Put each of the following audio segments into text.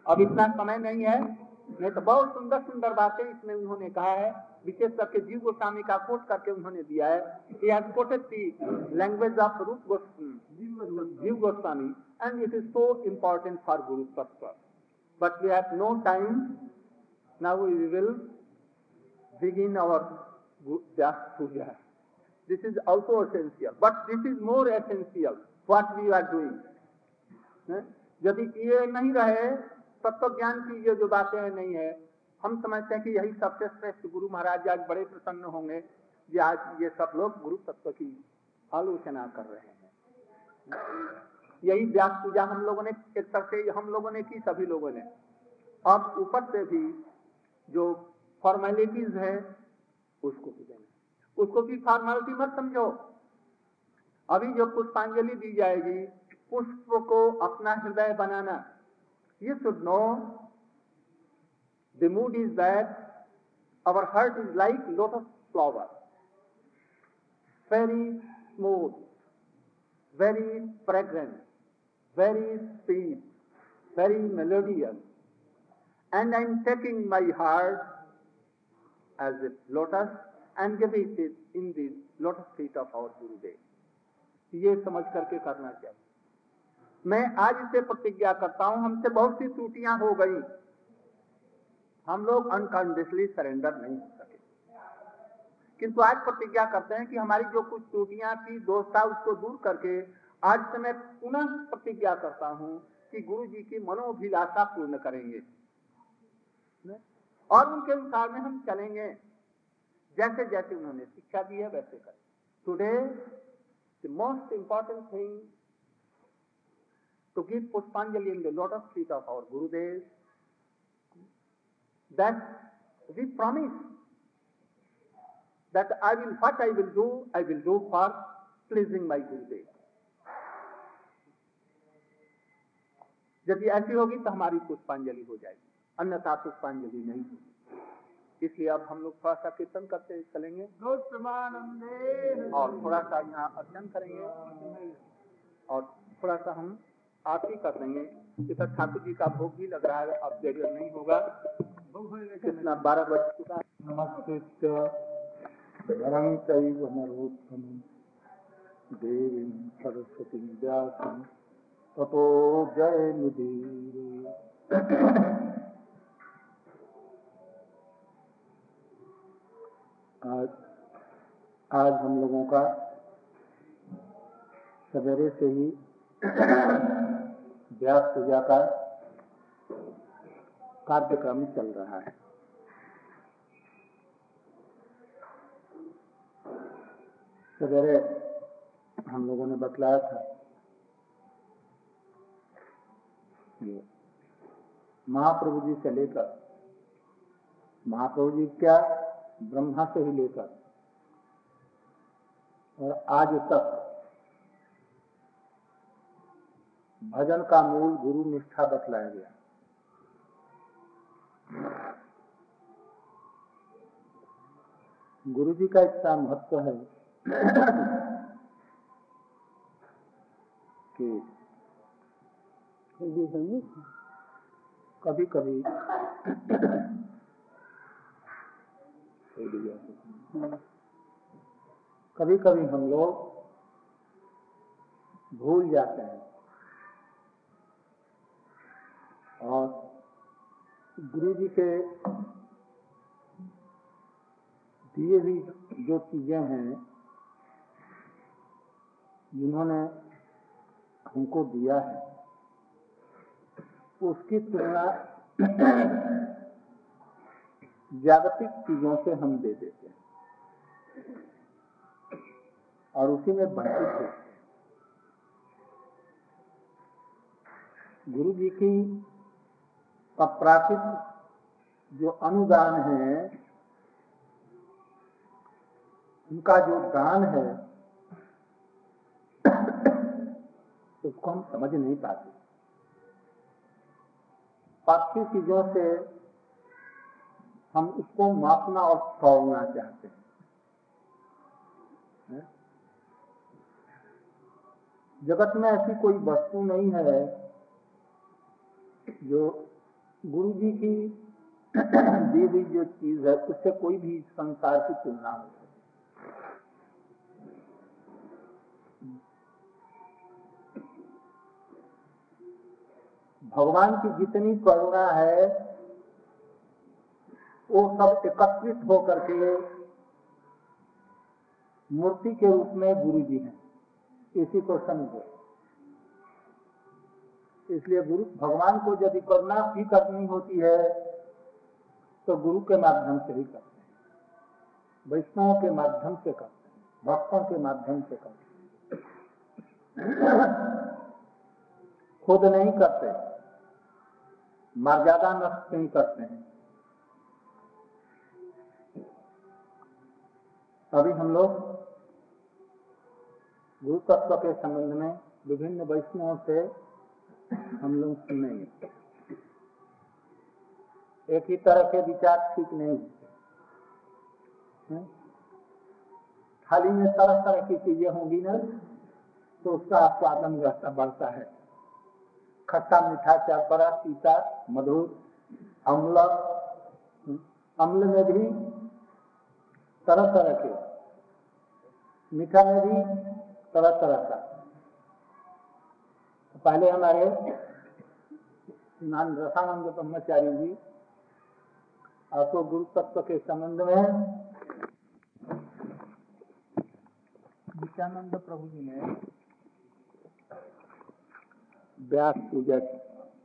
अब इतना समय नहीं है, नहीं तो बहुत सुंदर सुंदर बातें इसमें उन्होंने कहा है, विशेष करके जीव गोस्वामी का कोट करके उन्होंने दिया है। He has quoted the language of जीव Goswami and it is so important for Guru Tattva. But we have no time. Now we will begin our Vyas Puja. This is also essential, but this is more essential what we are doing. यदि ये नहीं रहे, तत्व ज्ञान की ये जो बातें नहीं है, हम समझते हैं कि यही सबसे श्रेष्ठ गुरु महाराज आज बड़े प्रसन्न होंगे कि आज ये सब लोग गुरु तत्व की आलोचना कर रहे हैं। यही व्यास पूजा हम लोगों ने एक तरह से हम लोगों ने की, सभी लोगों ने। अब ऊपर से भी जो फॉर्मेलिटीज है उसको भी देना, उसको भी फॉर्मेलिटी मत समझो। अभी जो पुष्पांजलि दी जाएगी, पुष्प को अपना हृदय बनाना। You should know the mood is that our heart is like lotus flower, very smooth, very fragrant, very sweet, very melodious, and I am taking my heart as a lotus and giving it in the lotus feet of our Gurudev. ये समझ करके करना चाहिए। मैं आज से प्रतिज्ञा करता हूं, हमसे बहुत सी त्रुटियां हो गई, हम लोग अनकंडीशनली सरेंडर नहीं हो सके, किंतु आज प्रतिज्ञा करते हैं कि हमारी जो कुछ त्रुटियां थी, दोष था, उसको दूर करके आज से मैं पुनः प्रतिज्ञा करता हूं कि गुरु जी की मनोभिलाषा पूर्ण करेंगे और उनके अनुसार में हम चलेंगे, जैसे जैसे उन्होंने शिक्षा दी है वैसे करें। Today the most important thing to give Pushpanjali in the lotus feet of our Gurudev, that we promise that what I will do for pleasing my Gurudev. यदि ऐसी होगी तो हमारी पुष्पांजलि हो जाएगी, अन्यथा पुष्पांजलि नहीं होगी। इसलिए अब हम लोग थोड़ा सा कीर्तन करते चलेंगे और थोड़ा सा यहाँ अर्चन करेंगे और थोड़ा सा हम आप ही कर देंगे। इधर ठाकुर जी का भोग भी लग रहा है, अब देर नहीं होगा, कितना 12 बज चुका। नमस्ते देवी सरस्वती व्यासं ततो जयमुदीरये। आज हम लोगों का सवेरे से ही व्यास पूजा का कार्यक्रम चल रहा है। सवेरे हम लोगों ने बतलाया था महाप्रभु जी से लेकर, महाप्रभु जी क्या ब्रह्मा से ही लेकर और आज तक भजन का मूल गुरु निष्ठा बतलाया गया। गुरु जी का इतना महत्व है कि कभी कभी हम लोग भूल जाते हैं और गुरु जी के दिए हुई जो चीजें हैं जिन्होंने हमको दिया है, उसकी तुलना जागतिक चीजों से हम दे देते हैं और उसी में वंचित होते हैं। गुरु जी की अप्राकृत जो अनुदान है, उनका जो दान है, उसको हम समझ नहीं पाते। पार्थी चीजों से हम उसको मापना और तौलना चाहते हैं। जगत में ऐसी कोई वस्तु नहीं है जो गुरु जी की दी हुई जो चीज है उससे कोई भी संसार की तुलना हो सकती। भगवान की जितनी करुणा है वो सब एकत्रित होकर के मूर्ति के रूप में गुरु जी हैं, इसी को समझो। इसलिए गुरु भगवान को यदि करुणा भी करनी होती है तो गुरु के माध्यम से ही करते हैं, वैष्णवों के माध्यम से करते हैं, भक्तों के माध्यम से करते हैं, खुद नहीं करते, मर्यादा नष्ट नहीं करते हैं। अभी हम लोग गुरु तत्व के संबंध में विभिन्न वैष्णवों से हम लोग सुनेंगे। एक ही तरह के विचार ठीक नहीं होते, थाली में तरह तरह की चीजें होंगी ना तो उसका स्वादन रहता बढ़ता है। खट्टा मीठा चरपरा तीता मधुर अम्ल, अम्ल में भी तरह तरह के, मीठा में भी तरह तरह का। पहले हमारे श्रीमान रसानंद ब्रह्मचारी जी आपको गुरु तत्व के संबंध में नित्यानंद प्रभु जी ने व्यास पूजा की।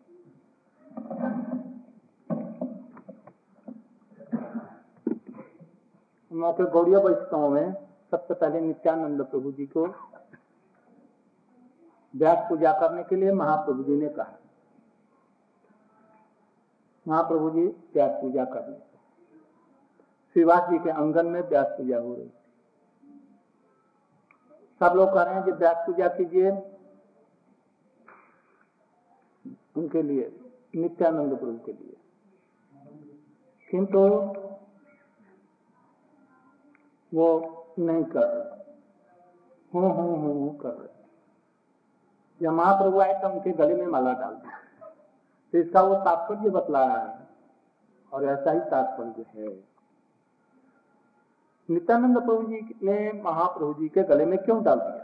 गौड़िया वैष्णव में सबसे पहले नित्यानंद प्रभु जी को व्यास पूजा करने के लिए महाप्रभु जी ने कहा। महाप्रभु जी व्यास पूजा करने, श्रीवास जी के आंगन में व्यास पूजा हो रही। सब लोग कह रहे हैं कि व्यास पूजा कीजिए उनके लिए, नित्यानंद प्रभु के लिए, किंतु वो नहीं कर रहे, हूं कर रहे। जब महाप्रभु आए तो उनके गले में माला डाल दी, तो इसका वो तात्पर्य बतला रहा है, और ऐसा ही तात्पर्य है। नित्यानंद प्रभु जी ने महाप्रभु जी के गले में क्यों डाल दिया?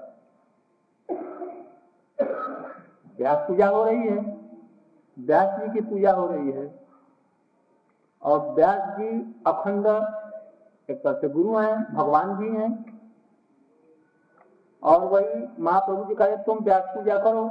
व्यास पूजा हो रही है, व्यास जी की पूजा हो रही है, और व्यास जी अखंड एक तरह से गुरु हैं, भगवान भी हैं, और वही महाप्रभु जी कहे तुम व्यास पूजा करो,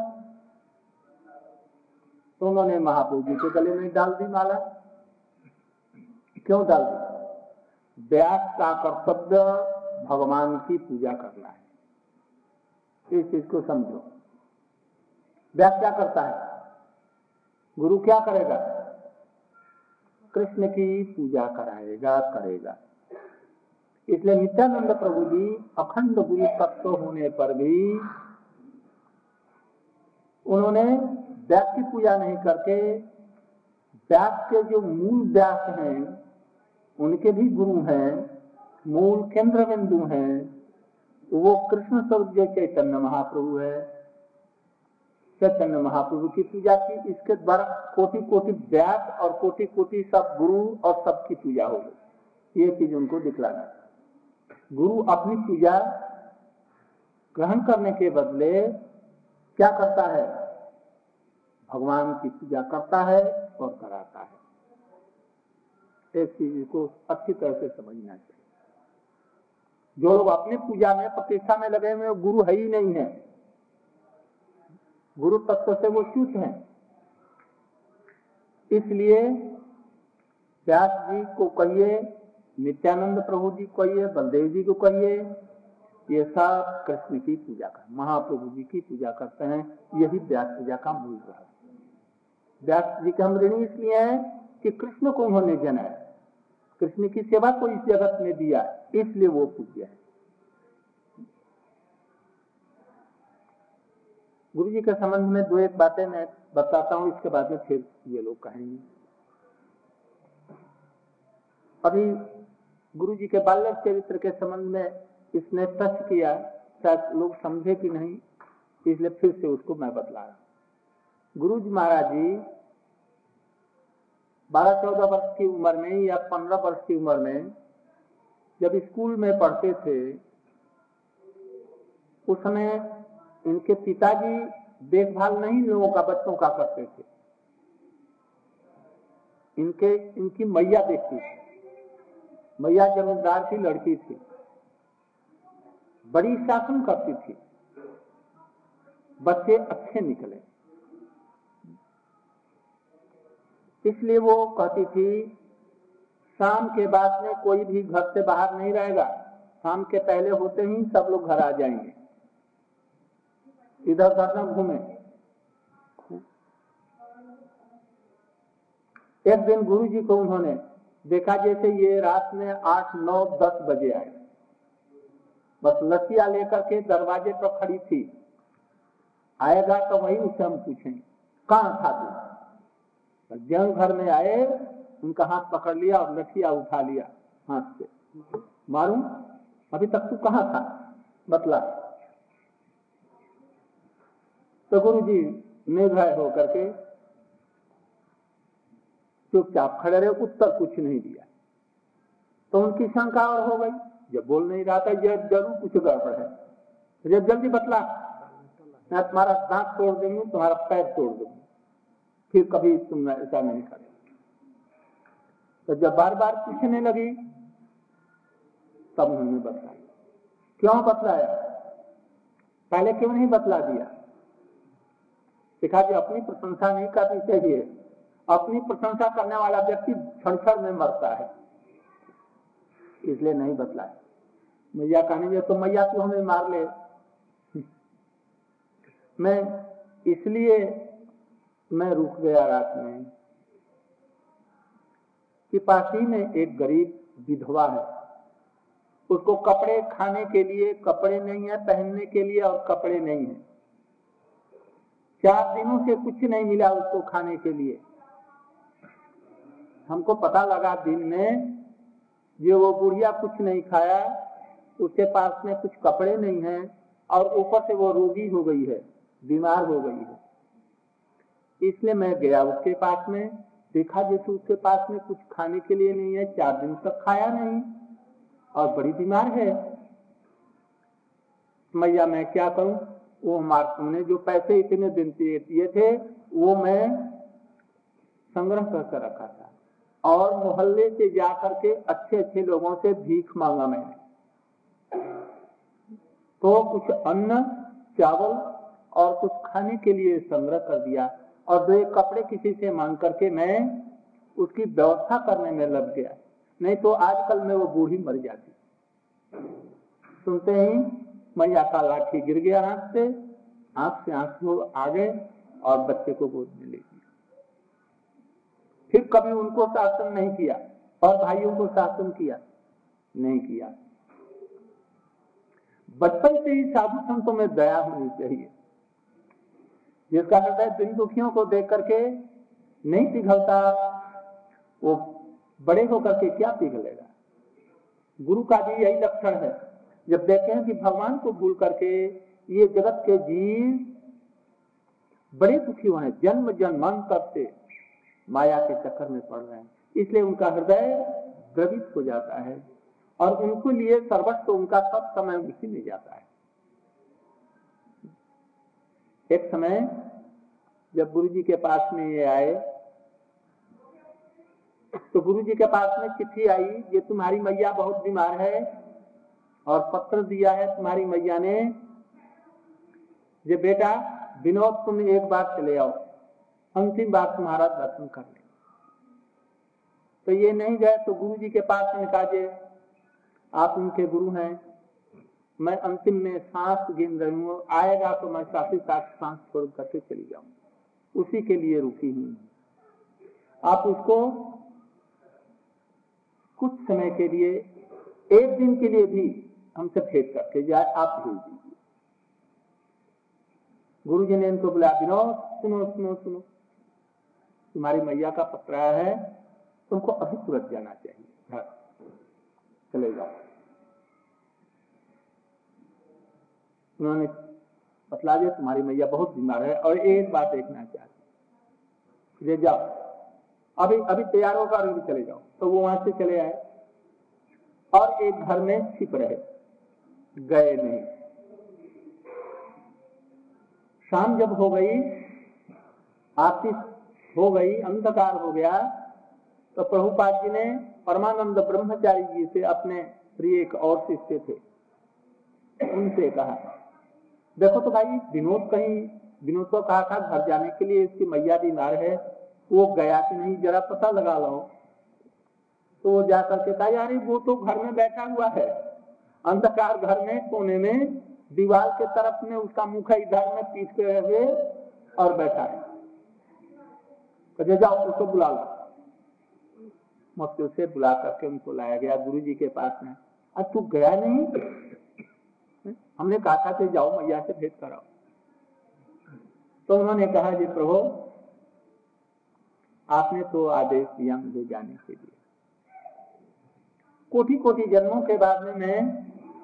तो उन्होंने महाप्रभु जी के गले में डाल दी माला। क्यों डाल दी? व्यास का कर्तव्य भगवान की पूजा करना है, इस चीज को समझो। व्यास क्या करता है? गुरु क्या करेगा? कृष्ण की पूजा कराएगा, करेगा। इसलिए नित्यानंद प्रभु जी अखंड गुरु तत्व होने पर भी उन्होंने व्यास की पूजा नहीं करके व्यास के जो मूल व्यास हैं उनके भी गुरु हैं, मूल केंद्र बिंदु हैं, वो कृष्ण स्वरूप जो चैतन्य महाप्रभु है, चैतन्य महाप्रभु की पूजा की। इसके द्वारा कोटि कोटि व्यास और कोटि कोटि सब गुरु और सबकी पूजा हो गई। ये चीज उनको दिखलाना। गुरु अपनी पूजा ग्रहण करने के बदले क्या करता है? भगवान की पूजा करता है और कराता है। एक चीज को अच्छी तरह से समझना चाहिए। जो लोग अपनी पूजा में प्रतिष्ठा में लगे हुए गुरु है ही नहीं है, गुरु तत्व से वो च्युत हैं। इसलिए व्यास जी को कहिए, नित्यानंद प्रभु जी को कहिए, बलदेव जी को कहिए, ये सब कृष्ण की पूजा कर, महाप्रभु जी की पूजा करते हैं। यही व्यास पूजा का मूल रहस्य। व्यास जी के हम ऋणी इसलिए हैं कि कृष्ण को उन्होंने जनाया, कृष्ण की सेवा को इस जगत में दिया, इसलिए वो पूज्य है। गुरु जी के संबंध में दो एक बातें मैं बताता हूं, इसके बाद में फिर ये लोग कहेंगे। अभी गुरु जी के बाल्य चरित्र के संबंध में इसने टच किया, शायद लोग समझे कि नहीं, इसलिए फिर से उसको मैं बतला रहा हूं। गुरु जी महाराज जी 12-14 वर्ष की उम्र में या 15 वर्ष की उम्र में जब स्कूल में पढ़ते थे, उस समय इनके पिताजी देखभाल नहीं लोगों का, बच्चों का करते थे। इनकी मैया देखती थी। मैया जमींदार की लड़की थी, बड़ी शासन करती थी, बच्चे अच्छे निकले। इसलिए वो कहती थी शाम के बाद में कोई भी घर से बाहर नहीं रहेगा, शाम के पहले होते ही सब लोग घर आ जाएंगे, इधर उधर न घूमे। एक दिन गुरुजी को उन्होंने देखा, जैसे ये रात में 8, 9, 10 बजे आए, बस लसिया लेकर के दरवाजे पर खड़ी थी। आएगा तो वही उससे हम पूछेंगे कहाँ था तू। जब घर में आए, उनका हाथ पकड़ लिया और लठिया उठा लिया हाथ से। मालूम अभी तक तू कहाँ था, बतला। तो गुरुजी निर्भय होकर के चुपचाप खड़े रहे, उत्तर कुछ नहीं दिया। तो उनकी शंका और हो गई, जब बोल नहीं रहा था यह जरूर कुछ गड़बड़ है, जब जल्दी बतला, मैं तुम्हारा दांत तोड़ दूंगी, तुम्हारा पैर तोड़ दूंगी, फिर कभी तुम ऐसा नहीं करें। तो जब बार बार पूछने लगी तब उन्होंने बतलाया। क्यों बतलाया, पहले क्यों नहीं बतला दिया? सिखा जी अपनी प्रशंसा नहीं करनी चाहिए, अपनी प्रशंसा करने वाला व्यक्ति क्षण क्षण में मरता है, इसलिए नहीं बतलाया। मैया कहने तो मैया तू हमें मार ले। मैं इसलिए मैं रुक गया रात में कि पास ही में एक गरीब विधवा है, उसको कपड़े खाने के लिए कपड़े नहीं है, पहनने के लिए और कपड़े नहीं है। 4 दिनों से कुछ नहीं मिला उसको खाने के लिए। हमको पता लगा दिन में जो वो बुढ़िया कुछ नहीं खाया, उसके पास में कुछ कपड़े नहीं है और ऊपर से वो रोगी हो गई है, बीमार हो गई है। इसलिए मैं गया उसके पास में, देखा जैसे उसके पास में कुछ खाने के लिए नहीं है, 4 दिन तक खाया नहीं और बड़ी बीमार है। मैया मैं क्या करूं, वो हमारे तुमने जो पैसे इतने दिन दिए थे वो मैं संग्रह करके रखा था और मोहल्ले से जाकर के अच्छे अच्छे लोगों से भीख मांगा मैंने, तो कुछ अन्न चावल और कुछ खाने के लिए संग्रह कर दिया और 2 कपड़े किसी से मांग करके मैं उसकी व्यवस्था करने में लग गया, नहीं तो आजकल में वो बूढ़ी मर जाती। सुनते ही मैया का लाठी गिर गया हाथ से, आंख से आंसू आ गए और बच्चे को गोद में ले लिया। फिर कभी उनको शासन नहीं किया और भाइयों को शासन किया नहीं किया। बचपन से ही साधु संतों में दया होनी चाहिए, जिसका हृदय दिन दुखियों को देख करके नहीं पिघलता, वो बड़े होकर के क्या पिघलेगा। गुरु का भी यही लक्षण है, जब देखें कि भगवान को भूल करके ये जगत के जीव बड़े दुखी हुए हैं, जन्म जन्मांतर से माया के चक्कर में पड़ रहे हैं, इसलिए उनका हृदय द्रवित हो जाता है और उनको लिए सर्वस्व उनका सब समय उसी में जाता है। एक समय जब गुरुजी के पास में ये आए तो गुरुजी के पास में चिट्ठी आई, ये तुम्हारी मैया बहुत बीमार है और पत्र दिया है तुम्हारी मैया ने, ये बेटा विनोद तुम एक बार चले आओ, अंतिम बार तुम्हारा दर्शन कर ले। तो ये नहीं गए तो गुरुजी के पास में कहा, जे आप उनके गुरु हैं, मैं अंतिम में सांस गिन रही हूँ, आएगा तो मैं साथ ही साथ सांस छोड़ करके चली जाऊं, उसी के लिए रुकी हूं। आप उसको कुछ समय के लिए, 1 दिन के लिए भी हमसे भेंट करके जाए, आप भेज दीजिए। गुरुजी ने इनको बुलाया, विनोद सुनो सुनो सुनो, तुम्हारी मैया का पत्र आया है, तुमको अभी तुरंत जाना चाहिए, चले जाओ। उन्होंने बतला दिया तुम्हारी मैया बहुत बीमार है और एक बात देखना चाहती, ले जाओ। अभी अभी तैयार होकर अभी चले जाओ। तो वो वहां से चले आए और एक घर में छिप रहे, गए नहीं। शाम जब हो गई, आतिश हो गई, अंधकार हो गया, तो प्रभुपाद जी ने परमानंद ब्रह्मचारी जी से, अपने प्रिय एक और शिष्य थे, उनसे कहा, देखो तो भाई विनोद को कहा था घर जाने के लिए, इसकी मैया बीमार है, वो गया कि नहीं जरा पता लगा लो। तो वो जाकर के कहा, यार वो तो घर में बैठा हुआ है, अंधकार घर में कोने में दीवार के तरफ में, उसका मुख इधर में पीठ पे हुए और बैठा है। तो जाओ उसको बुला लो। मुश्किल से बुला करके उनको लाया गया गुरु जी के पास में। आज तू गया नहीं, हमने कहा था कि जाओ मैया से भेंट कराओ। तो उन्होंने कहा, जी प्रभु आपने तो आदेश दिया मुझे जाने के लिए, कोटि कोटि जन्मों के बाद में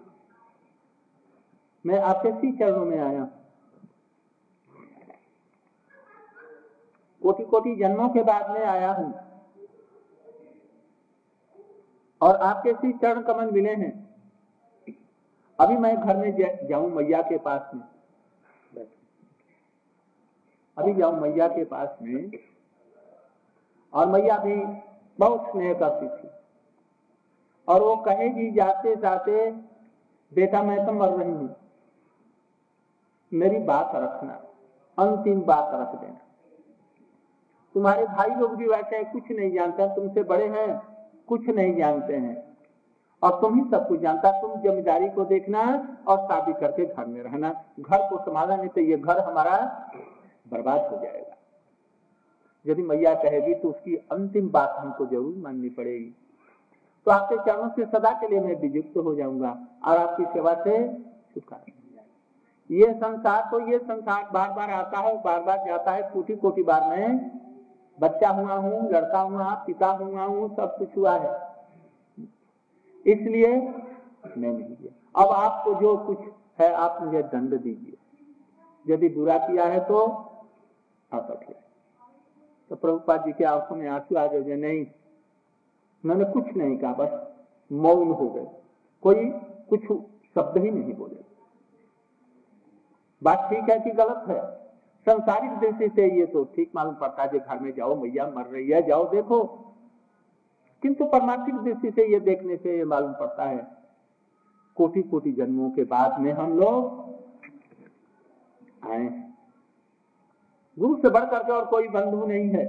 मैं आपके सी चरणों में आया, कोटि कोटि जन्मों के बाद में आया हूं और आपके सी चरण कमल मिले हैं। अभी मैं घर में जाऊं मैया के पास में, अभी जाऊं मैया के पास में, और मैया भी बहुत स्नेह करती थी, और वो कहेगी जाते जाते, बेटा मैं तो मर रही हूं, मेरी बात रखना, अंतिम बात रख देना। तुम्हारे भाई लोग भी वैसे हैं, कुछ नहीं जानते, तुमसे बड़े हैं, कुछ नहीं जानते हैं, और तुम ही सब कुछ जानता। तुम जमींदारी को देखना और शादी करके घर में रहना, घर को संभालना, नहीं तो ये घर हमारा बर्बाद हो जाएगा। यदि मैया कहेगी तो उसकी अंतिम बात हमको जरूर माननी पड़ेगी। तो आपके चरणों से सदा के लिए मैं वियुक्त हो जाऊंगा और आपकी सेवा से छुटकारा मिल जाएगा। ये संसार बार बार आता है, बार बार जाता है, कोटि कोटि बार मैं बच्चा हुआ हूँ, लड़का हुआ, पिता हुआ हूँ, सब कुछ हुआ है, इसलिए मैं नहीं दिया। अब आपको जो कुछ है आप मुझे दंड दीजिए, यदि बुरा किया है तो आप रखिए। तो प्रभुपाद जी के आंखों में आंसू आ गए। नहीं, उन्होंने कुछ नहीं कहा, बस मौन हो गए, कोई कुछ शब्द ही नहीं बोले। बात ठीक है कि गलत है? संसारिक दृष्टि से ये तो ठीक मालूम पड़ता है कि घर में जाओ मैया मर रही है, जाओ देखो, किंतु परमार्थिक दृष्टि से ये देखने से ये मालूम पड़ता है कोटि कोटि जन्मों के बाद में हम लोग आए। गुरु से बढ़ करके और कोई बंधु नहीं है।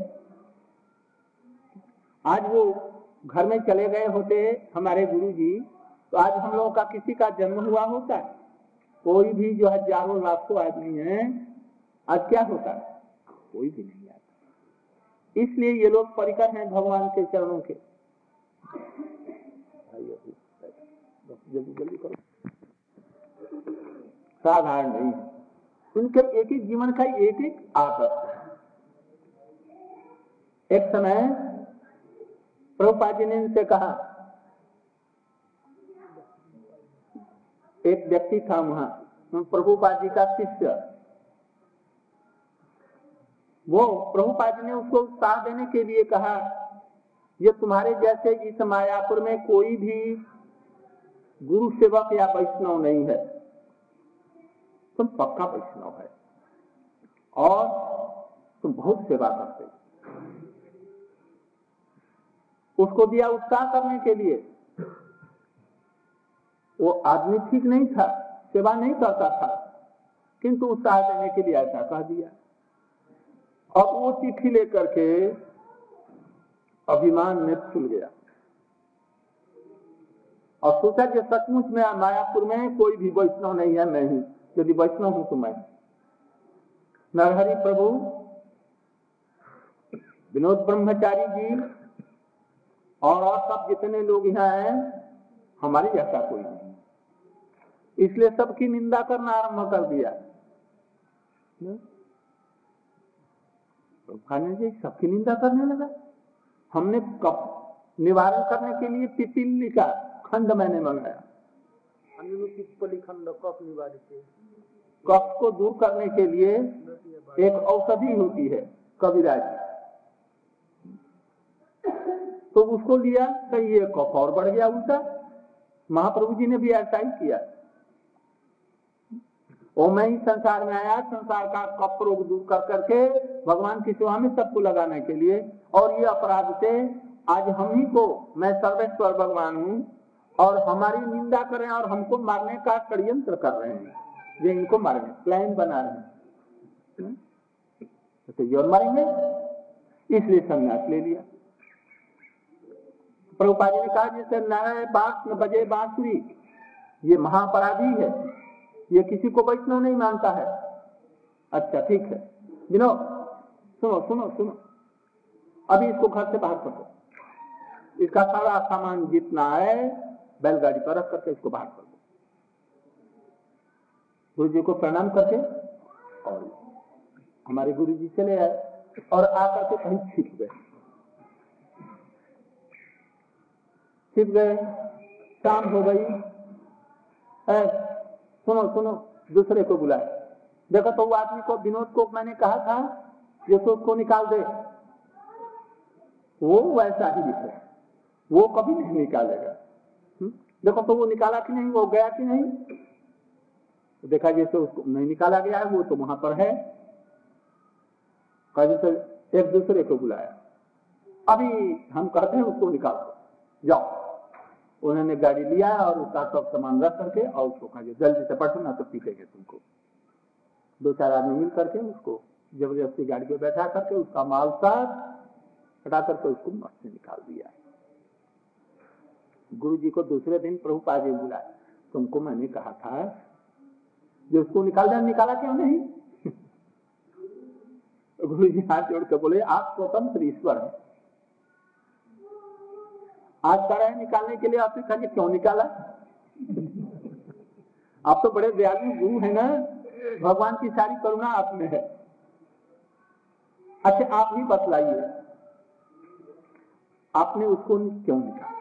आज वो घर में चले गए होते हमारे गुरु जी, तो आज हम लोगों का किसी का जन्म हुआ होता है? कोई भी जो हजारों लाखों आदमी है, आज क्या होता है? कोई भी नहीं आता। इसलिए ये लोग परिकर हैं भगवान के चरणों के। जल्दी जल्दी करो, साधारण नहीं, उनके एक एक जीवन का एक एक आदत है। एक समय प्रभुपाद जी ने इनसे कहा, एक व्यक्ति था वहां प्रभुपाद जी का शिष्य, वो प्रभुपाद जी ने उसको उत्साह देने के लिए कहा, ये तुम्हारे जैसे इस मायापुर में कोई भी गुरु सेवक या वैष्णव नहीं है, तुम पक्का वैष्णव है और तुम बहुत सेवा करते। उसको दिया उत्साह करने के लिए। वो आदमी ठीक नहीं था, सेवा नहीं करता था, किंतु उत्साह देने के लिए ऐसा कह दिया। अब वो चिट्ठी लेकर के अभिमान में फूल गया और सोचा कि सचमुच में मायापुर में कोई भी वैष्णव नहीं है, मैं ही, यदि वैष्णव हूं तो मैं। नरहरि प्रभु, विनोद ब्रह्मचारी जी और सब जितने लोग यहाँ हैं, हमारे जैसा कोई नहीं, इसलिए सबकी निंदा करना आरंभ कर दिया। जी सबकी निंदा करने लगा। हमने कफ निवारण करने के लिए पिपीली का खंड मैंने मंगाया, खंड कफ निवारित, कफ को दूर करने के लिए एक औषधि होती है कबीरा जी, तो उसको लिया तो ये कफ और बढ़ गया उल्टा। महाप्रभु जी ने भी ऐसा ही किया। वो मैं ही संसार में आया संसार का कफ रोग दूर कर करके भगवान की सेवा में सबको लगाने के लिए, और ये अपराध से आज हम ही को, मैं सर्वेश्वर भगवान हूँ और हमारी निंदा करें और हमको मारने का षड्यंत्र कर रहे हैं, ये इनको मारेंगे, प्लान बना रहे हैं, तो ये और मारेंगे, इसलिए संन्यास ले लिया। प्रभुपाद जी ने कहा जैसे नारायण बांस न बजे बांसुरी, ये महापराधी है, ये किसी को वैष्णव नहीं मानता है। अच्छा ठीक है, बिनो सुनो सुनो सुनो, अभी इसको घर से बाहर कर दो, इसका सारा सामान जितना है बैलगाड़ी पर रख करके इसको बाहर कर दो। गुरु जी को प्रणाम करके और हमारे गुरु जी चले आए और आकर के कहीं छिप गए। शाम हो गई, सुनो सुनो, दूसरे को बुलाए। देखो तो वो आदमी को, विनोद को मैंने कहा था जो तो उसको निकाल दे, वो वैसा ही है, वो कभी नहीं निकालेगा। देखो तो वो निकाला कि नहीं, वो गया कि नहीं, देखा जैसे उसको नहीं निकाला गया है, वो तो वहां पर है। जैसे एक दूसरे को बुलाया, अभी हम कहते हैं उसको निकाल दो, जाओ। उन्होंने गाड़ी लिया और उसका सब सामान रख करके और उसको कहा जल्दी से पटो ना तो पीटेंगे तुमको। दो चार आदमी मिल करके उसको जबरदस्ती गाड़ी पे बैठा करके उसका माल साथ हटा करके उसको मठ से निकाल दिया। गुरु जी को दूसरे दिन प्रभुपाद जी बुलाए, तुमको मैंने कहा था जो उसको निकाल दिया, निकाला क्यों नहीं? गुरु जी हाथ जोड़ के बोले आप स्वतंत्र ईश्वर है, आज करा है निकालने के लिए, आपने कहा क्यों निकाला? आप तो बड़े दयालु गुरु है ना, भगवान की सारी करुणा आप में है। अच्छा आप ही बतलाइए आपने उसको क्यों निकाला?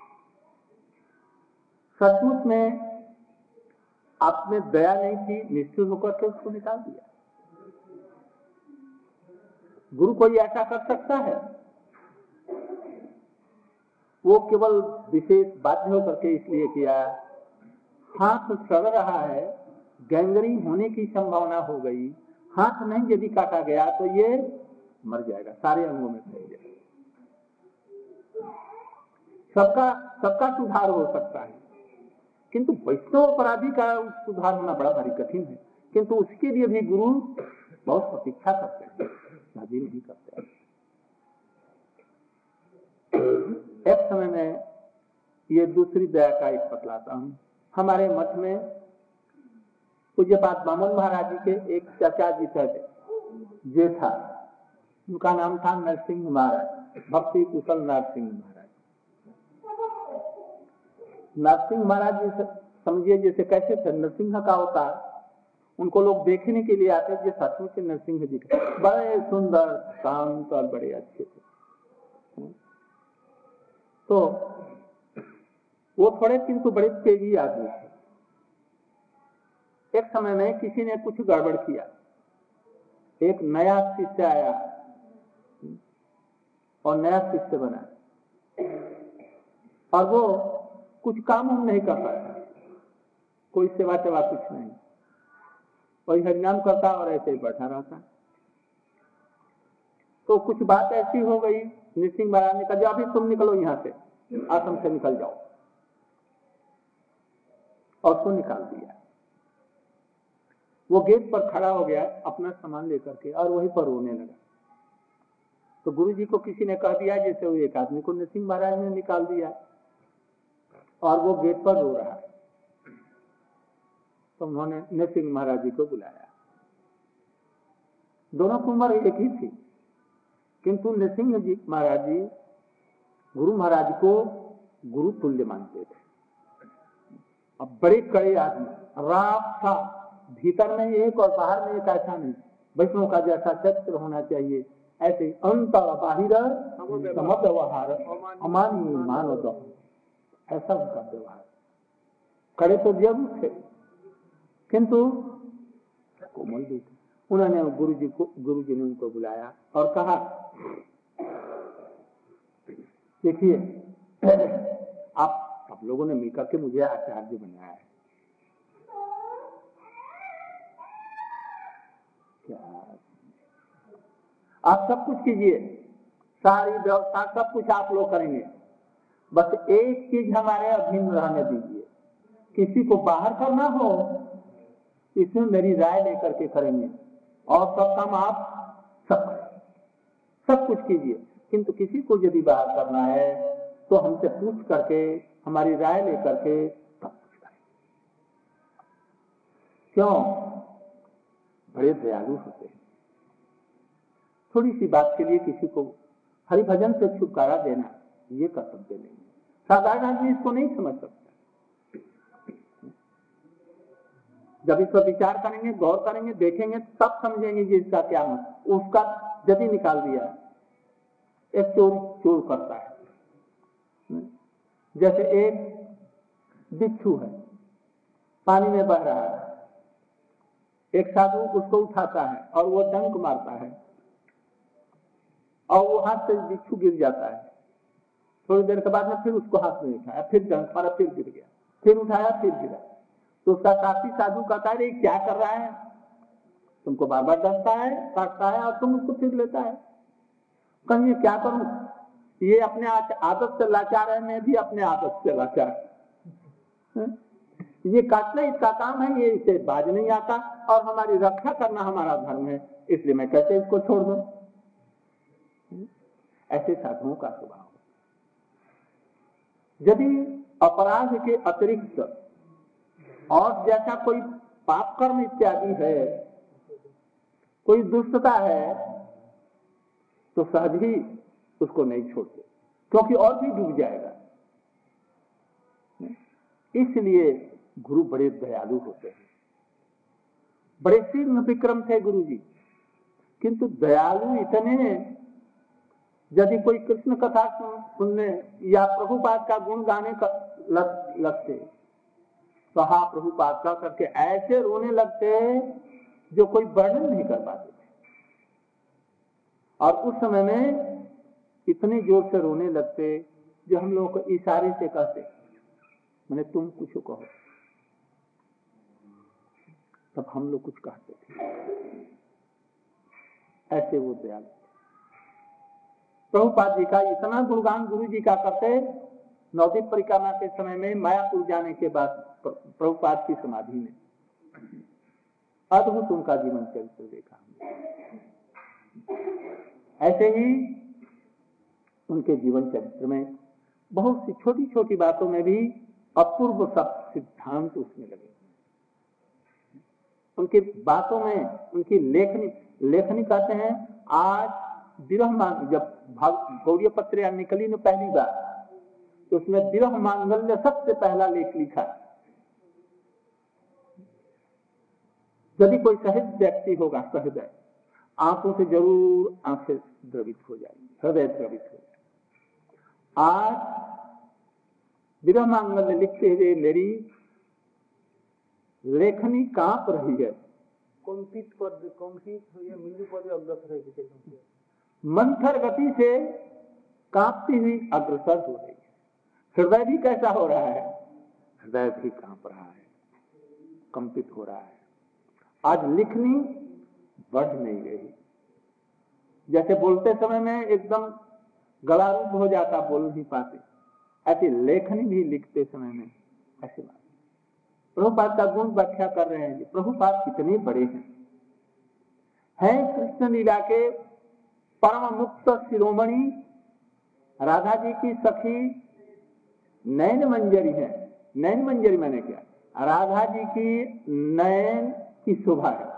सचमुच में आप में दया नहीं थी, निश्चित होकर के उसको निकाल दिया। गुरु कोई ऐसा कर सकता है? वो केवल विशेष बाध्य होकर के इसलिए किया, हाथ सड़ रहा है, गैंग्रीन होने की संभावना हो गई, हाथ नहीं यदि काटा गया तो ये मर जाएगा, सारे अंगों में फैल जाएगा। सबका सुधार हो सकता है, किंतु वैष्णव अपराधी का सुधार होना बड़ा भारी कठिन है। किंतु उसके लिए भी गुरु बहुत प्रतीक्षा करते हैं, राजी नहीं करते हैं। एक समय में ये दूसरी दया का एक बतलाता हूं। हमारे मठ में पूज्यपाद बामन महाराज जी के एक चाचा जी थे, जेठा, उनका नाम था नरसिंह महाराज, भक्ति कुशल नरसिंह महाराज। नरसिंह महाराज जी समझिए जैसे कैसे थे, नरसिंह का अवतार, उनको लोग देखने के लिए आते थे, सचमुच नरसिंह जी बड़े सुंदर शांत और बड़े अच्छे थे। तो वो थोड़े किंतु बड़े तेजी आदमी थे। एक समय में किसी ने कुछ गड़बड़ किया, एक नया शिष्य आया और नया शिष्य बना, और वो कुछ काम हम नहीं कर पाता, कोई सेवा टेवा कुछ नहीं, वही हरिनाम करता और ऐसे ही बैठा रहता। तो कुछ बात ऐसी हो गई, नरसिंह महाराज ने कहा अभी तुम निकलो यहाँ से, आश्रम से निकल जाओ, और उसको निकाल दिया। वो गेट पर खड़ा हो गया अपना सामान लेकर के और वहीं पर रोने लगा। तो गुरु जी को किसी ने कह दिया जैसे वो एक आदमी को नरसिंह महाराज ने निकाल दिया और वो गेट पर रो रहा है। तो उन्होंने नरसिंह महाराज जी को बुलाया। दोनों की उम्र एक ही थी, किंतु नरसिंह जी महाराज जी गुरु महाराज को गुरु तुल्य मानते थे। अब बड़े कड़े आदमी, राफ था, भीतर में एक और बाहर में एक, ऐसा नहीं, वैष्णव का जैसा चरित्र होना चाहिए ऐसे अंतर बाहिर समव्यवहार अमानी मानव, ऐसा उनका व्यवहार। कड़े तो जरूर थे किंतु कोमल भी थे। उन्होंने गुरु जी ने उनको बुलाया और कहा देखिए, आप सब लोगों ने मिलकर के मुझे आचार्य बनाया है। क्या आप सब कुछ कीजिए, सारी व्यवस्था सब कुछ आप लोग करेंगे, बस एक चीज हमारे अधीन रहने दीजिए, किसी को बाहर करना हो इसमें मेरी राय लेकर के करेंगे, और सब काम आप सब कुछ कीजिए, किंतु किसी को यदि बाहर करना है तो हमसे पूछ करके, हमारी राय लेकर के सब कुछ करें। क्यों? बड़े दयालु होते हैं। थोड़ी सी बात के लिए किसी को हरि भजन से छुटकारा देना ये कर्तव्य नहीं है। साधारण आदमी इसको नहीं समझ सकता। जब इस पर विचार करेंगे, गौर करेंगे, देखेंगे, तब समझेंगे कि इसका क्या मतलब। उसका यदि निकाल दिया, एक चोर करता है, जैसे एक बिच्छू है पानी में बह रहा है, एक साधु उसको उठाता है और वो डंक मारता है और वो हाथ से बिच्छू गिर जाता है। थोड़ी देर के बाद में फिर उसको हाथ में उठाया, फिर डंक मारा, फिर गिर गया, फिर उठाया, फिर गिरा। तो उसका साथी साधु कहता है, क्या कर रहा है, तुमको बार बार डरता है, काटता है और तुम उसको फिर लेता है। कहिए क्या करूं, ये अपने आदत से लाचार है, मैं भी अपने आदत से लाचार। ये काटना इसका काम है, ये इसे बाज नहीं आता और हमारी रक्षा करना हमारा धर्म है, इसलिए मैं कैसे इसको छोड़ दूं। ऐसे साधुओं का स्वभाव। यदि अपराध के अतिरिक्त और जैसा कोई पाप कर्म इत्यादि है, कोई दुष्टता है, तो सहज ही उसको नहीं छोड़ते, क्योंकि और भी डूब जाएगा। इसलिए गुरु बड़े दयालु होते हैं। बड़े शीघ्र विक्रम थे गुरु जी, किंतु दयालु इतने, यदि कोई कृष्ण कथा सुनने या प्रभुपाद का गुण गाने का लगते, तो हाँ प्रभुपाद का करके ऐसे रोने लगते जो कोई वर्णन नहीं कर पाते थे। और उस समय में इतने जोर से रोने लगते जो हम लोगों को इशारे से कहते, मैंने तुम कुछ कहो, तब हम लोग कुछ कहते थे। ऐसे वो दयालु। प्रभुपाद जी का इतना गुणगान गुरु जी का करते, नवदीप परिक्रमा के समय में मायापुर जाने के बाद प्रभुपाद की समाधि में अद्भुत उनका जीवन चरित्र देखा। ऐसे ही उनके जीवन चरित्र में बहुत सी छोटी छोटी बातों में भी अपूर्व सब सिद्धांत उसमें लगे। उनकी बातों में, उनकी लेखनी कहते हैं, आज विरह मांग, जब गौड़ीय पत्र निकली न पहली बार, तो उसमें विरह मांगल्य सबसे पहला लेख लिखा। यदि कोई सहज व्यक्ति होगा, सहृदय, आंखों से जरूर आंखें द्रवित हो जाएंगी, हृदय द्रवित हो जाएगा। आज विरह मांगल्य लिखते हुए मेरी लेखनी कांप रही है, मंथर गति से कांपती हुई अग्रसर हो रही है। हृदय भी कैसा हो रहा है, हृदय भी कांप रहा है, कंपित हो रहा है। आज लिखनी बढ़ नहीं रही, जैसे बोलते समय में एकदम गला रूप हो जाता, बोल नहीं पाते, ऐसी लेखनी भी लिखते समय में ऐसी बात। प्रभुपाद का गुण व्याख्या कर रहे हैं। प्रभुपाद कितने बड़े हैं कृष्ण लीला के परम मुक्त शिरोमणि, राधा जी की सखी नयन मंजरी है। नयन मंजरी मैंने क्या, राधा जी की नयन की शोभा है,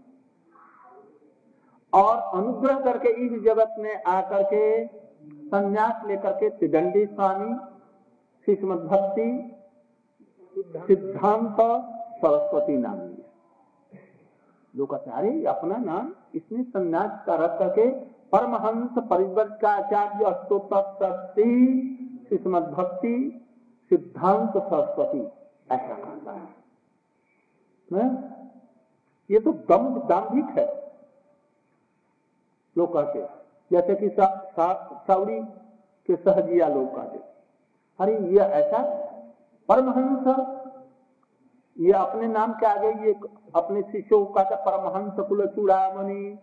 और अनुग्रह करके इस जगत में आकर के संन्यास लेकर के त्रिदंडी स्वामी श्रीमद् भक्ति सिद्धांत सरस्वती नाम लिया। लोग कहते, अरे अपना नाम इसने संन्यास का रख करके परमहंस परिव्रत का आचार्य अष्टोत्तर श्रीमद् भक्ति सिद्धांत सरस्वती ऐसा कहता है। ये तो दाम्भिक है। लोग कहते जैसे कि सावड़ी कि सहजिया लोग कहते, अरे ये ऐसा परमहंस, ये अपने नाम के आगे ये अपने शिष्यों का था परमहंस कुल चूड़ामणि।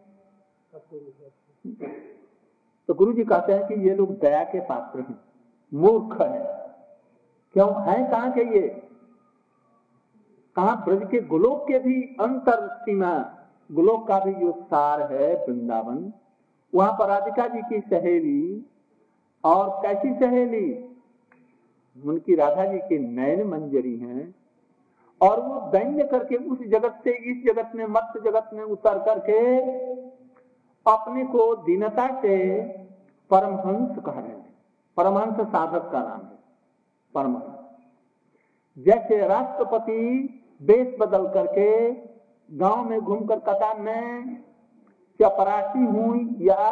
तो गुरु जी कहते हैं कि ये लोग दया के पात्र हैं, मूर्ख हैं। क्यों है? कहाँ के ये? कहाँ? ब्रज के गोलोक के भी अंतर सीमा, गोलोक का भी जो सार है वृंदावन, वहां पर राधिका जी की सहेली, और कैसी सहेली? उनकी राधा जी के नयन मंजरी हैं, और वो दैन्य करके उस जगत से इस जगत में, मत्स्य जगत में उतर करके अपने को दीनता से परमहंस कह रहे हैं। परमहंस साधक का नाम है परमहंस। जैसे राष्ट्रपति वेश बदल करके गांव में घूमकर कहता मैं चपरासी हूं या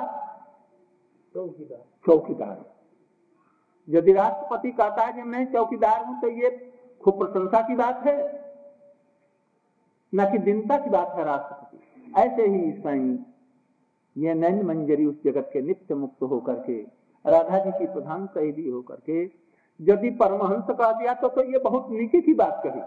चौकीदार। यदि राष्ट्रपति कहता है कि मैं चौकीदार हूं तो ये खूब प्रशंसा की बात है, न कि दीनता की बात है राष्ट्रपति। ऐसे ही स्वयं ये नैन मंजरी उस जगत के नित्य मुक्त होकर के, राधा जी की प्रधान सहेली होकर के यदि परमहंस कह दिया तो ये बहुत नीचे की बात कही।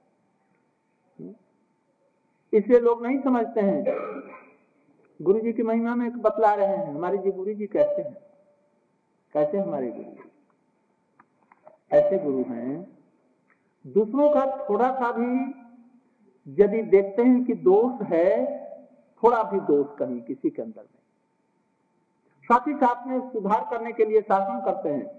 इसलिए लोग नहीं समझते हैं। गुरु जी की महिमा में बतला रहे हैं हमारे जी गुरु जी कैसे हैं, कैसे हमारे गुरु ऐसे गुरु हैं, दूसरों का थोड़ा सा भी यदि देखते हैं कि दोष है, थोड़ा भी दोष कहीं किसी के अंदर में, साथ ही साथ में सुधार करने के लिए शासन करते हैं।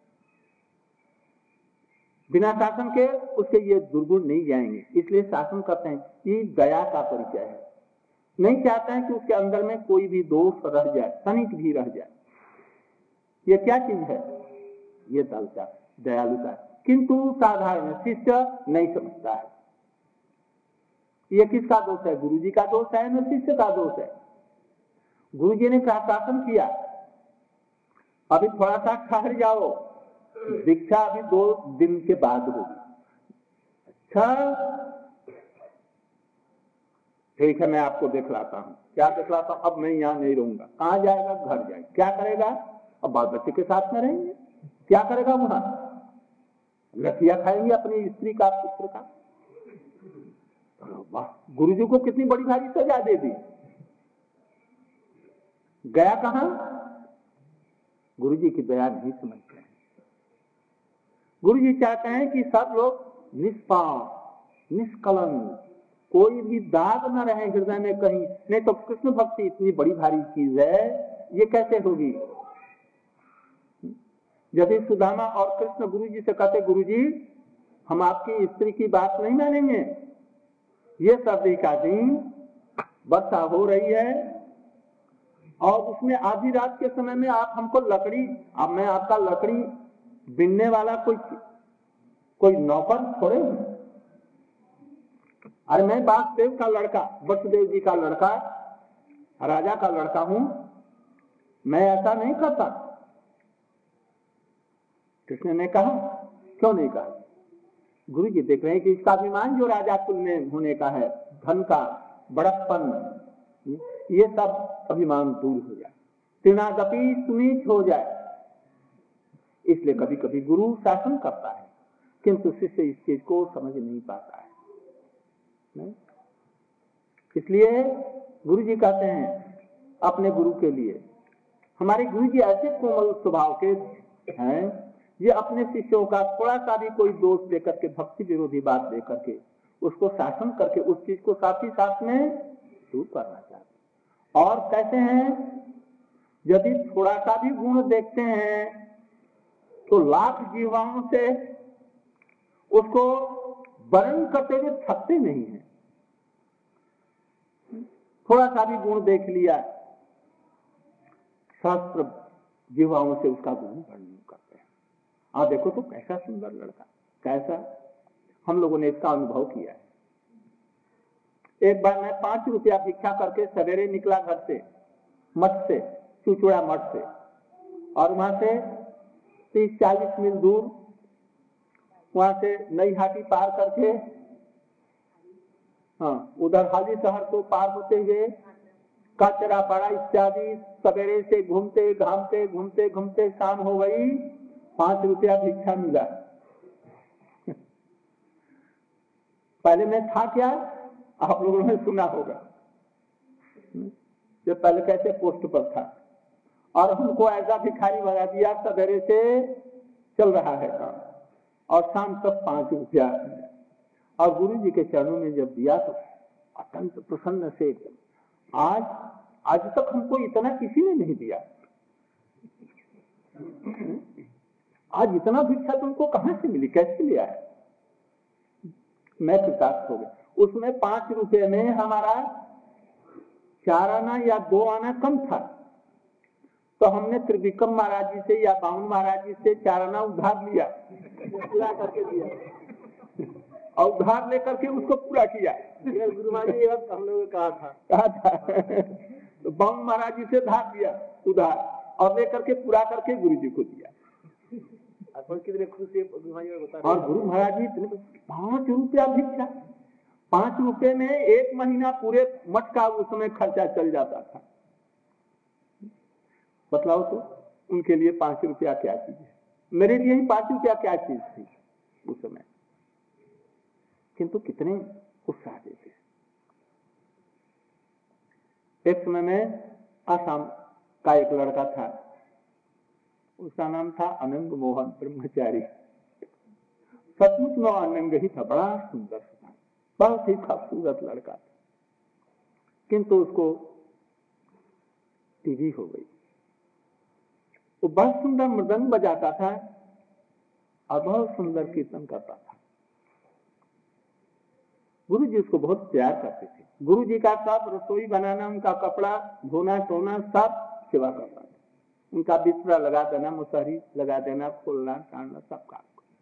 बिना शासन के उसके ये दुर्गुण नहीं जाएंगे, इसलिए शासन करते हैं। ये दया का परिचय है। नहीं चाहते हैं कि उसके अंदर में कोई भी दोष रह जाए, तनिक भी रह जाए। ये क्या चीज है? ये दलता दयालुता। किंतु साधारण शिष्य नहीं समझता है। ये किसका दोष है? गुरु जी का दोष है न शिष्य का दोष है? गुरु जी ने क्या शासन किया, अभी थोड़ा सा ठहर जाओ, दीक्षा अभी 2 दिन के बाद होगी। अच्छा ठीक है, मैं आपको दिखलाता हूँ। क्या दिखलाता हूँ? अब मैं यहाँ नहीं रहूंगा। कहाँ जाएगा? घर जाएगा। क्या करेगा? अब बाल बच्चे के साथ में रहेंगे। क्या करेगा वहां? लठिया खाएंगे अपनी स्त्री का, पुत्र का। गुरु जी को कितनी बड़ी भारी सजा दे दी। गया कहां? गुरु जी की दया नहीं समझते हैं। गुरु जी चाहते हैं कि सब लोग निष्पाप निष्कलंक, कोई भी दाग न रहे हृदय में कहीं। नहीं तो कृष्ण भक्ति इतनी बड़ी भारी चीज है, ये कैसे होगी? यदि सुदामा और कृष्ण गुरु जी से कहते गुरु जी हम आपकी स्त्री की बात नहीं मानेंगे, ये सर्दी का दिन, वर्षा हो रही है और उसमें आधी रात के समय में आप हमको लकड़ी, अब मैं आपका लकड़ी बिनने वाला कोई नौकर थोड़े हूं। अरे मैं वासुदेव का लड़का, वसुदेव जी का लड़का, राजा का लड़का हूं, मैं ऐसा नहीं करता। कृष्ण ने कहा, क्यों नहीं कहा? गुरु जी देख रहे हैं कि इसका अभिमान जो राजा कुल में होने का है, धन का बड़प्पन, ये सब अभिमान दूर हो जाए, तृणादपि सुनीच हो जाए। इसलिए कभी कभी गुरु शासन करता है, किंतु शिष्य इस चीज को समझ नहीं पाता है। नहीं? इसलिए गुरु जी कहते हैं अपने गुरु के लिए, हमारे गुरु जी ऐसे कोमल स्वभाव के हैं, ये अपने शिष्यों का थोड़ा सा भी कोई दोष देकर के, भक्ति विरोधी बात देकर के, उसको शासन करके उस चीज को साथ ही साथ में दूर करना चाहते। और कैसे हैं? यदि थोड़ा सा भी गुण देखते हैं तो लाख जीवाओं से उसको वर्णन करते हुए थकते नहीं है। थोड़ा सा भी गुण देख लिया, शास्त्र जीवाओं से उसका गुण वर्णन करते हैं। आप देखो तो कैसा सुंदर लड़का, कैसा, हम लोगों ने इसका अनुभव किया है। एक बार मैं 5 रुपया भिक्षा करके सवेरे निकला घर से, मठ से, चुचुड़ा मठ से, और वहां से 30-40 मील दूर, वहां से नई हाटी पार करके, हाँ, उधर हाजी शहर को पार होते हुए कचरा पड़ा इत्यादि। सवेरे से घूमते घामते घूमते घूमते शाम हो गई, 5 रुपया भिक्षा मिला। पहले में था क्या, आप लोगों ने सुना होगा, जो पहले कैसे पोस्ट पर था, और हमको ऐसा भिखारी बना दिया, सवेरे से चल रहा है काम और शाम तक 5 रुपया। और गुरु जी के चरणों में जब दिया तो अत्यंत प्रसन्न से, आज तक हमको इतना किसी ने नहीं दिया, आज इतना भिक्षा तुमको कहां से मिली, कैसे लिया है। मैं कृतार्थ हो गया। उसमें 5 रुपए में हमारा 4 आना या 2 आना कम था, तो हमने त्रिविक्रम महाराज जी से या बावन महाराज जी से 4 आना उधार लिया, पूरा करके दिया, और उधार लेकर के उसको पूरा किया। गुरु महाराज जी हम लोगों ने कहा था तो बावन महाराज जी से धार दिया उधार, और लेकर के पूरा करके गुरु जी को दिया। कितने खुश है और गुरु महाराज जी इतने 5 रुपया भिक्षा, 5 रुपए में 1 महीना पूरे मठ का उस समय खर्चा चल जाता था। बतलाओ तो उनके लिए 5 रुपया क्या चीज है, मेरे लिए ही 5 रुपया क्या चीज थी उस समय, किंतु कितने उत्साह देते। एक समय में आसाम का एक लड़का था, उसका नाम था अनंग मोहन ब्रह्मचारी। सचमुच में अनंग ही था, बड़ा सुंदर था, बहुत ही खूबसूरत लड़का था, किंतु उसको टीबी हो गई। वो बहुत सुंदर मृदंग बजाता था और बहुत सुंदर कीर्तन करता था। गुरु जी उसको बहुत प्यार करते थे। गुरु जी का सब रसोई बनाना, उनका कपड़ा धोना धोना सब सेवा करता था, उनका बिस्तरा लगा देना, मुसहरी लगा देना, खोलना टाड़ना सब काम।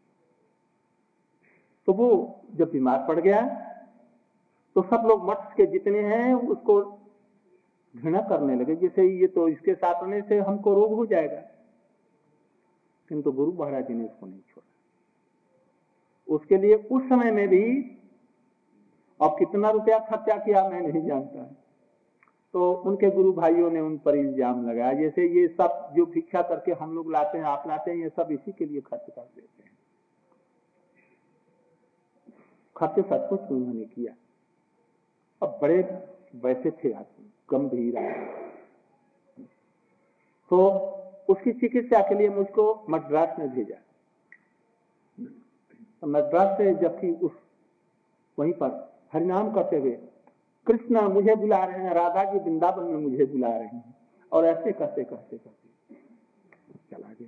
तो वो जब बीमार पड़ गया तो सब लोग मठ के जितने हैं उसको घृणा करने लगे, जैसे ये तो इसके साथ होने से हमको रोग हो जाएगा, किंतु गुरु महाराज जी ने उसको नहीं छोड़ा। उसके लिए उस समय में भी, और कितना रुपया खर्चा किया मैं नहीं जानता, तो उनके गुरु भाइयों ने उन पर इल्जाम लगाया, जैसे ये सब जो भिक्षा करके हम लोग लाते हैं, आप लाते हैं, ये सब इसी के लिए खर्च कर देते हैं। खर्च सब कुछ उन्होंने किया। अब बड़े वैसे थे आदमी, गंभीर आदमी, तो उसकी चिकित्सा के लिए मुझको मद्रास में भेजा। तो मद्रास से जबकि उस वहीं पर हरिनाम करते हुए, कृष्णा मुझे बुला रहे हैं, राधा जी वृंदावन में मुझे बुला रहे हैं, और ऐसे करते करते करते चला गया।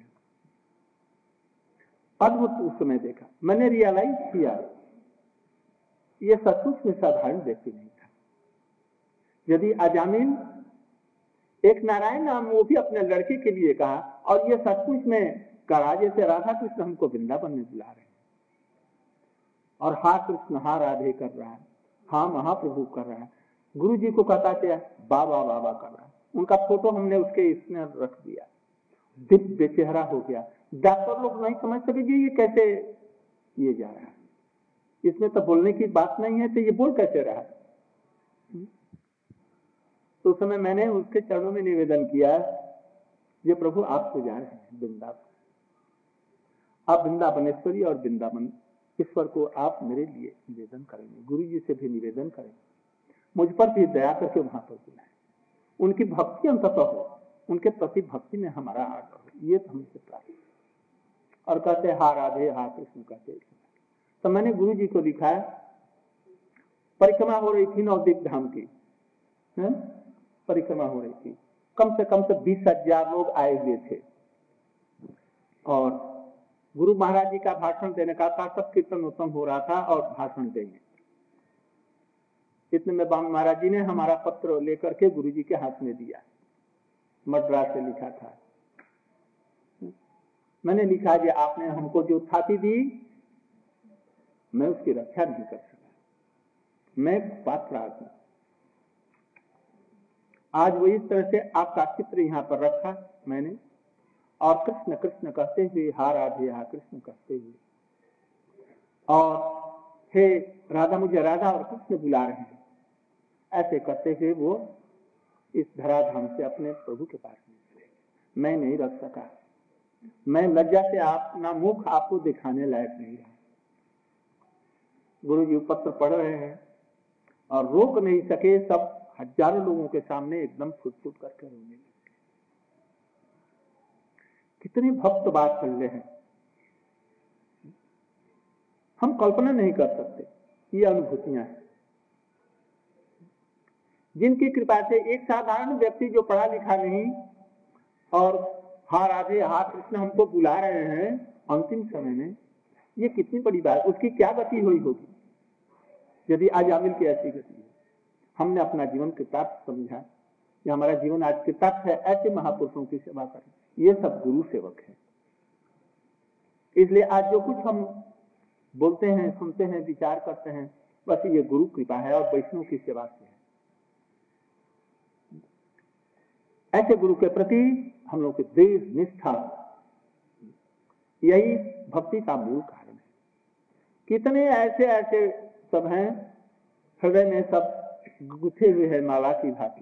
अद्भुत उस समय देखा, मैंने रियलाइज किया ये सचमुच में साधारण व्यक्ति नहीं था। यदि अजामिल एक नारायण नाम वो भी अपने लड़के के लिए कहा, और ये सचमुच में कहा जैसे राधा कृष्ण हमको वृंदावन में बुला रहे हैं, और हा कृष्ण हा राधे कर रहा है, हाँ महाप्रभु कर रहा है, गुरु जी को कहता क्या बाबा बाबा कर रहा है। उनका फोटो हमने उसके इसमें रख दिया, दिव्य चेहरा हो गया। डॉक्टर लोग नहीं समझ सके जी ये कैसे ये जा रहा है, इसमें तो बोलने की बात नहीं है, तो ये बोल कैसे रहा है। तो उस समय मैंने उसके चरणों में निवेदन किया, ये प्रभु आप तो जा रहे हैं वृंदावन, आप वृंदावनेश्वरी और वृंदावन ईश्वर को आप मेरे लिए निवेदन करेंगे, गुरु जी से भी निवेदन करेंगे, मुझ पर भी दया करके वहां पर बुलाएं, उनकी भक्ति अंततः हो, उनके प्रति भक्ति में हमारा आग्रह हो, ये तो हमसे प्राप्त। और कहते हा राधे हा कृष्ण कहते। तो मैंने गुरु जी को दिखाया, परिक्रमा हो रही थी नवदीप धाम की, परिक्रमा हो रही थी, कम से 20,000 लोग आए हुए थे, और गुरु महाराज जी का भाषण देने का था, सब कीर्तन उत्तम हो रहा था और भाषण देंगे। इतने में बाम महाराज जी ने हमारा पत्र लेकर के गुरु जी के हाथ में दिया, मद्रास से लिखा था। मैंने लिखा कि आपने हमको जो थाती दी मैं उसकी रक्षा नहीं कर सका, मैं पात्र आदमी। आज वो इस तरह से आपका चित्र यहाँ पर रखा मैंने, और कृष्ण कृष्ण कहते हुए, हा राधे हा कृष्ण कहते हुए, और हे राधा मुझे राधा और कृष्ण बुला रहे हैं, ऐसे करते हुए वो इस धराधाम से अपने प्रभु के पास में मैं नहीं रख सका। मैं लज्जा से अपना मुख आपको दिखाने लायक नहीं रहा। गुरु जी पत्र पढ़ रहे हैं और रोक नहीं सके, सब हजारों लोगों के सामने एकदम फुट-फुट करके रोने लगे। कितने भक्त बात कर रहे हैं, हम कल्पना नहीं कर सकते। ये अनुभूतियां हैं जिनकी कृपा से एक साधारण व्यक्ति जो पढ़ा लिखा नहीं और हाँ राधे हाँ कृष्ण हमको बुला रहे हैं अंतिम समय में, ये कितनी बड़ी बात, उसकी क्या गति हुई होगी यदि आज आमिल की ऐसी गति है। हमने अपना जीवन कृतार्थ समझा, ये हमारा जीवन आज कृतार्थ है, ऐसे महापुरुषों की सेवा करें, ये सब गुरु सेवक है। इसलिए आज जो कुछ हम बोलते हैं, सुनते हैं, विचार करते हैं, बस ये गुरु कृपा है और वैष्णव की सेवा से है। ऐसे गुरु के प्रति हम लोग की दृढ़ निष्ठा, यही भक्ति का मूल कारण है। कितने ऐसे ऐसे सब हैं हृदय में सब गुथे हुए हैं माला की भांति।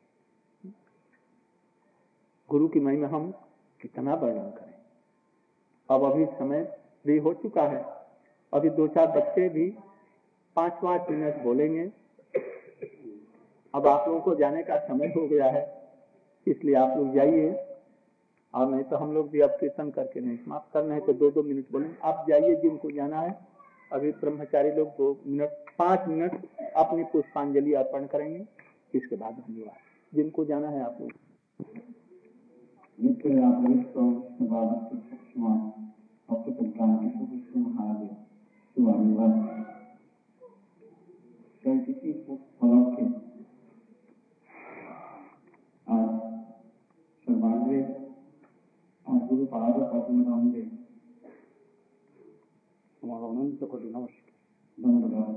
गुरु की महिमा हम कितना वर्णन करें। अब अभी समय भी हो चुका है, अभी 2-4 बच्चे भी 5-5 मिनट बोलेंगे। अब आप लोगों को जाने का समय हो गया है, इसलिए आप लोग जाइए, और नहीं तो हम लोग भी अब कीर्तन करके नहीं समाप्त करना है तो 2-2 मिनट बोलेंगे। आप जाइए जिनको जाना है। अभी ब्रह्मचारी लोग 2 मिनट 5 मिनट अपनी पुष्पांजलि अर्पण करेंगे, इसके बाद धन्यवाद। जिनको जाना है आप लोग गुरु पाद पद्मनाभे हमारा अनंत कोटि नमस्कार धन्यवाद।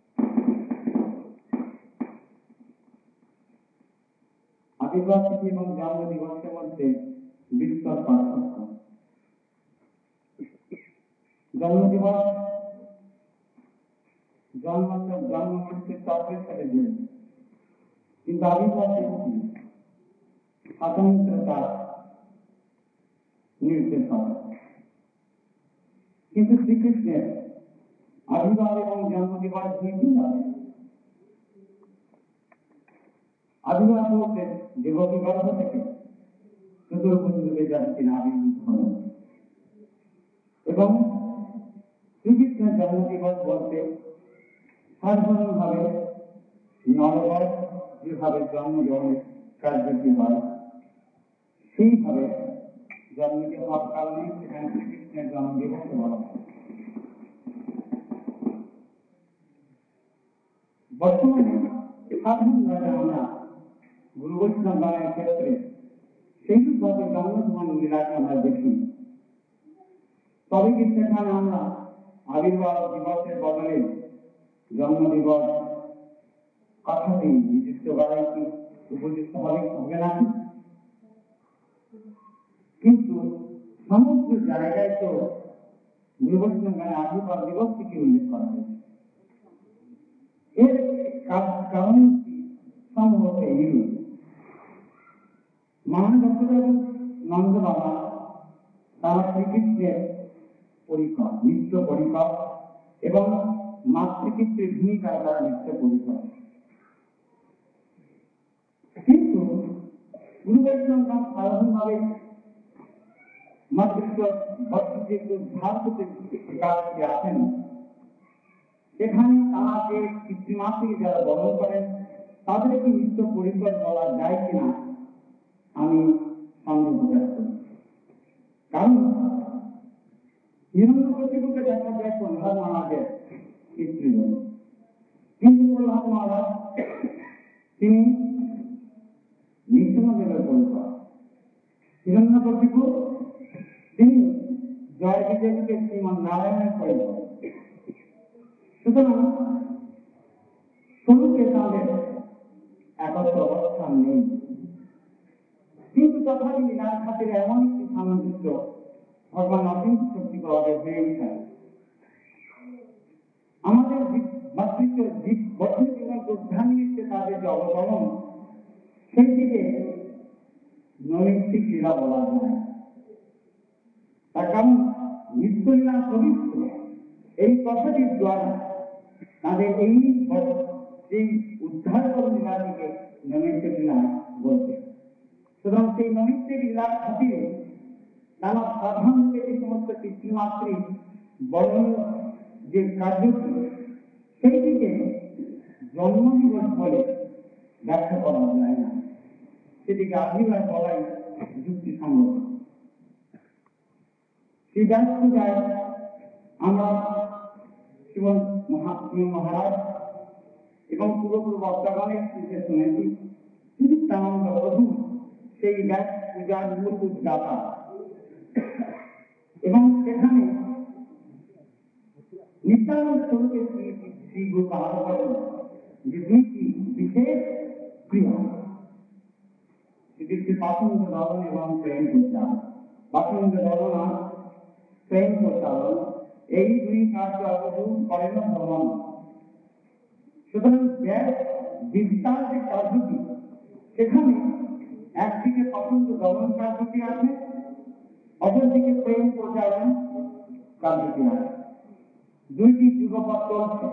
आदिवासी एवं जन्म दिवस के मध्य विस्तार पार्थक्य। जन्म दिवस जन्म से 4 साल जुड़े, इन आदिवासी स्वतंत्रता निर्देशक किंतु श्री कृष्ण आदिवासी एवं जन्म दिवस भी किया। आदिवासियों से देवों की गर्भ থেকে চতুর্ভুজে যাচ্ছে আবির্ভূত হন এবং শ্রীকৃষ্ণের জন্ম দিবস বলতে সাধারণভাবে নরবর যেভাবে জন্মগ্রহণের কার্যটি হয় সেইভাবে জন্মটি হওয়ার কারণে সেখানে শ্রীকৃষ্ণের জন্ম দিবস বলা হয়। বর্তমানে সাধারণভাবে আমরা গুরু বৈষ্ণব গানের ক্ষেত্রে সেইভাবে জন্মদিন লীলাকে আমরা দেখি, তবে কি সেখানে আমরা আবির্ভাব দিবসের বদলে জন্ম দিবস কথাটি নির্দিষ্ট করাই কি উপযুক্ত হবে না? কিন্তু সমস্ত জায়গায় তো গুরু বৈষ্ণব গানে আবির্ভাব দিবসটিকে উল্লেখ করা হয়েছে। এর কারণ সম্ভবত এইরূপ, মহানগর নন্দ বাবা তারা শ্রীকৃষ্ণের পরিকর, নিত্য পরিকর এবং মাতৃপিতৃর ভূমিকায় তারা নিত্য পরিকর। কিন্তু গুরু বৈষ্ণব সাধারণভাবে মাতৃত্ব ভক্তিকে ভারতকে বিকাশ দিয়ে আসেন, সেখানে তাঁকে পিতৃমাতৃ যারা বরণ করেন তাদেরকে নিত্য পরিকর বলা যায় কিনা আমি সন্দেহ প্রকাশ করি। কারণ হিরণ্যকশিপুকে দেখা যায় প্রহ্লাদ মহারাজের স্ত্রীগণ, কিন্তু প্রহ্লাদ মহারাজ তিনি নিত্যদেবের পরিকর। হিরণ্যকশিপু তিনি জয় বিজয়কে শ্রীমন নারায়ণের পরিকর। সুতরাং স্বরূপে তাদের একত্র অবস্থান নেই, কিন্তু তথাপি লীলার খাতিরে এমন একটি সামঞ্জস্য ভগবান অসীম শক্তি প্রভাবে হয়ে ওঠে। আমাদের মাতৃত্ব জীবন উদ্ধার নিয়ে তাদের যে অবতরণ, সেই দিকে নৈমিত্তিক লীলা বলা যায়। তার কারণ নিত্যলীলা পবিত্র, এই কথাটির দ্বারা তাদের এই সেই উদ্ধার করণ লীলাটিকে নৈমিত্তিক লীলা বলছে। সুতরাং সেই নৈমিত্তিক লীলার খাতিরে নানা সাধারণকে যে সমস্ত পিতৃমাতৃ বরণ যে কার্যটি, সেই দিকে জন্মদিবস বলে ব্যাখ্যা করা যায় না, সেটিকে আবির্ভাব বলাই যুক্তিসঙ্গত। সেই ব্যাস পূজায় আমরা শ্রীমৎ মহারাজ এবং পূর্বপূর্ব বক্তাগণের মুখে শুনেছি চিত্তানন্দ প্রভু সেই ব্যাস পূজার মূল উদ্যোক্তা, এবং সেখানে নিত্যানন্দ স্বরূপে শ্রী গুরু বাহাদুর করেন যে দুইটি বিশেষ ক্রিয়া, সেটি হচ্ছে পাঠন্দ দলন এবং প্রেম প্রচারণ। পাঠন্দ দলন আর প্রেম প্রচারণ, এই দুই কার্য অবলম্বন করেন ভগবান। সুতরাং ব্যাস বিস্তার যে কার্যটি, সেখানে একদিকে পাঠন্দ দলন কার্যটি আছে, অপরদিকে প্রেম প্রচারণ কার্যটি আছে। দুইটি যুগপৎ চলছে।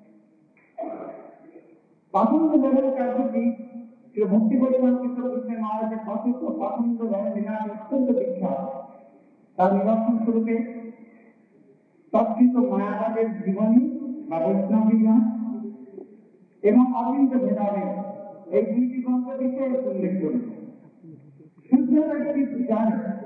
পাঠন্দ দলন কার্যটি শ্রী ভক্তি পরিমাণ কৃষ্ণ মহারাজের কথিত পাঠন্দ দলন লীলাটি অত্যন্ত বিখ্যাত। তার নিদর্শন স্বরূপে তৎকৃত মায়াবাদের জীবনী বা বৈষ্ণব বিজ্ঞান এবং অবিন্দ ভেদাভেদ, এই দুইটি গ্রন্থ বিশেষ উল্লেখ করেছে। শুদ্ধ একটি পূজায়